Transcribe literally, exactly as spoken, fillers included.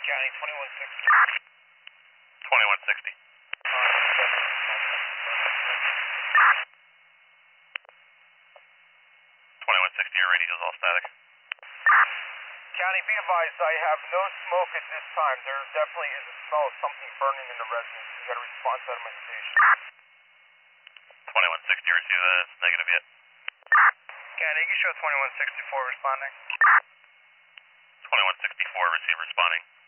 County, twenty-one sixty. twenty-one sixty. twenty-one sixty, your radio is all static. County, be advised, I have no smoke at this time. There definitely is a smell of something burning in the residence. You got a response out of my station. twenty-one sixty, receive that. It's negative yet. County, you can show twenty-one sixty-four responding. twenty-one sixty-four, receive responding.